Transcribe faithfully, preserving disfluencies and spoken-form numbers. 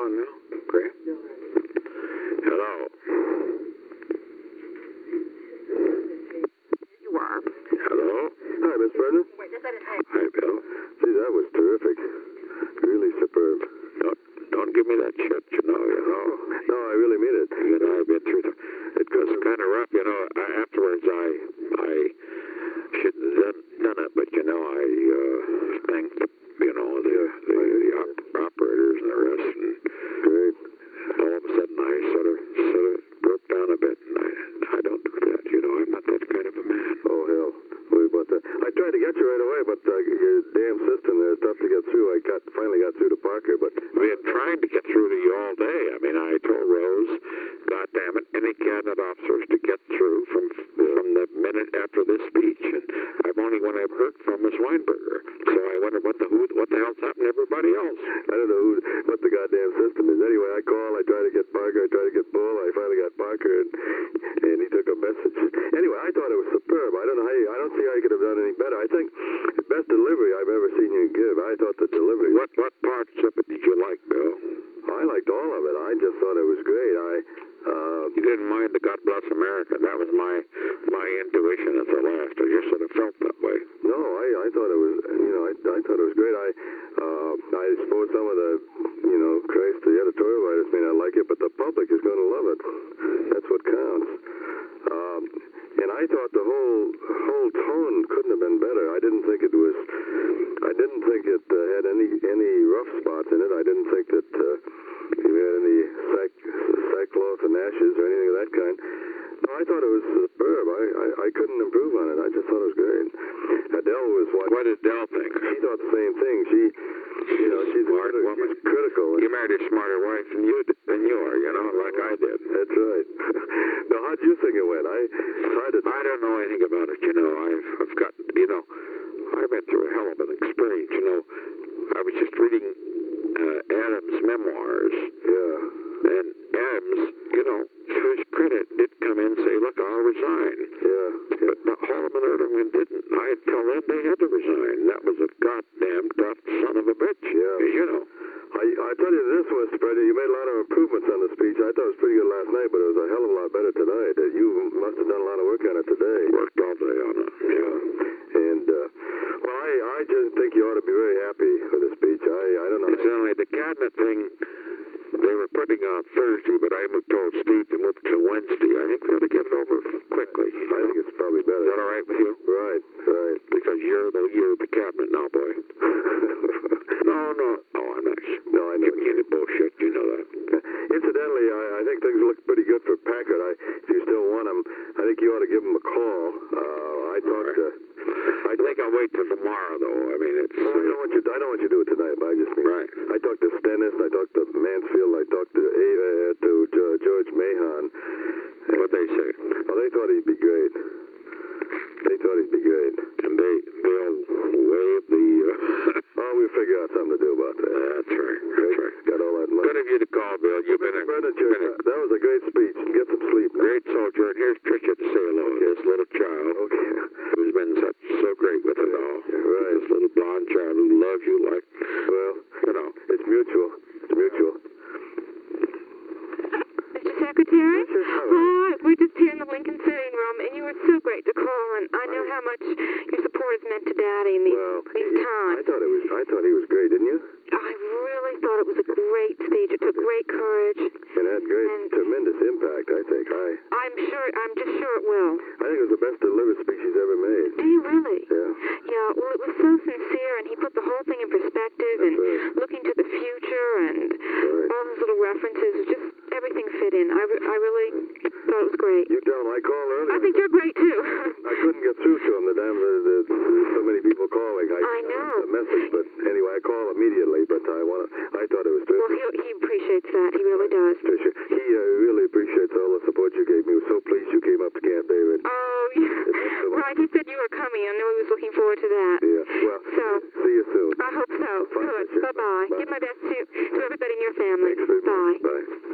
on now? Great. Hello. You are. Hello? Hi, Miss Brennan. Wait, just let it hang. Hi, Bill. Gee, that was terrific. Really superb. Don't, don't give me that shit, you know, you know. No, I really mean it. You know, I've been through the, it was kind of rough, you know. I, afterwards, I, I shouldn't have done, done it, but, you know, I, uh, thanked, you know, the, the, the op operators and the rest, and Great. all of a sudden I sort of, sort of broke down a bit, and I, I don't do that, you know. I'm not that kind of a man. Oh, hell. Worry about that. I tried to get you right away, but uh, your damn system there is tough to get through. I got finally got through to Parker, but... We had tried to get through to you all day. I mean, I told Rose, God damn it, any cabinet officers to get through from from the minute after this speech. And I've only one I've heard from is Weinberger. So I wonder what the who, what the hell's happened to everybody else. I don't know who, what the goddamn system is. Anyway, I call, I try to get Parker, I try to get Bull. I finally got Parker, and, and he took a message. Anyway, I thought it was superb. I don't know how you, I don't see how you could have done any better. I think the best delivery I've ever seen you give. I thought the delivery... What, what parts of it did you like, Bill? I liked all of it. I just thought it was great. I... Uh, You didn't mind the God Bless America. That was my my intuition at the last. I just sort of felt that way. no, I, I thought it was, you know, I, I thought it was great. I, uh, I suppose some of the, you know, Christ, the editorial writers may not like it, but the public is going to love it. That's what counts. Um, and I thought the whole whole tone couldn't have been better. I didn't think it was, I didn't think it uh, had any any rough spots in it. I didn't think that uh, you had any sack, sackcloth and ashes or anything of that kind. No, I thought it was superb. I, I, I couldn't improve on it. I just thought it was great. Adele was watching. What did Dell think? She thought the same thing. She, you know, she's Smart criti- woman. she's critical. You married a smarter wife than you did, than you are, you know, like I did. That's right. Now, how'd you think it went? I tried to. I don't know anything about it, you know. I've, I've got, you know, I've been through a hell of an experience, you know. I was just reading uh, Adams' memoirs, Yeah. and Adams, you know, to his credit, did come in and say, look, I'll resign. Yeah. But, but Haldeman Erdogan didn't. I'd tell them they had to resign. That was a goddamn tough son of a bitch. Yeah. You know. I, I tell you this was, Freddie, you made a lot of improvements on the speech. I thought it was pretty good last night, but it was a hell of a lot better tonight. Uh, You must have done a lot of work on it today. Worked all day on it. Yeah. And, uh, well, I, I just think you ought to be very happy with the speech. I, I don't know. Incidentally, the cabinet thing, they were putting on Thursday, but I told Steve to move it to Wednesday. I think we ought to get it over quickly. I think it's probably better. Is that all right with you? Right, right. Because you're the you're the cabinet now, boy. No, no, no, I'm not. No, I know. Giving you any bullshit. You know that. Incidentally, I, I think things look pretty good for Packard. I, if you still want him, I think you ought to give him a call. Uh, I talked to... I think I'll wait till tomorrow, though. I mean, it's... Well, I don't want you. I don't want you to do it tonight, but I just mean. Right. I talked to Stennis. I talked to Mansfield. I talked to uh, to uh, George Mahon. What'd they say? Well, they thought he'd be great. They thought he'd be great. And they they'll waive the. Uh... Oh, we'll figure out something to do about that. That's right. That's right. Got all that money. Good of you to call, Bill. You've been a, Brendan, been a that was a great speech. Get some sleep. Now. great soldier. And here's Tricia to say hello. This little child Okay. who's been such so great with it all. Right. This little blonde child who loves you like, Well, you know. it's mutual. It's mutual. Mister Secretary? Yes, yes, hello. Hi, we're just here in the Lincoln sitting room, and you were so great to call, and I know how much your support has meant to Daddy in these, Well, these he- times. I thought it was. I thought he was great, didn't you? I really thought it was a great speech. It took great courage. And had great, And- tremendous impact. I think. I. I'm sure, I'm just sure it will. I think it was the best delivered speech he's ever made. Do you really? Yeah. Yeah, well, it was so sincere, and he put the whole thing in perspective, and That's right. looking to the future, and Right. all those little references, just everything fit in. I, re- I really thought it was great. You tell him I called earlier. I think you're great, too. I couldn't get through to him. The damn, the, the, there's so many people calling. I, I know. The message, but anyway, I call immediately. But I want to. I thought it was Well, terrific. he, he appreciates that. He really does. Tricia. He uh, really appreciates all the support you gave me. He was so pleased you came up to Camp David. Oh, yeah. Right, he said you were coming. I know he was looking forward to that. Yeah. Well, So, see you soon. I hope so. Bye, Good. Tricia. Bye-bye. Bye. Give my best to, to everybody in your family. Thanks very much. Bye. Bye.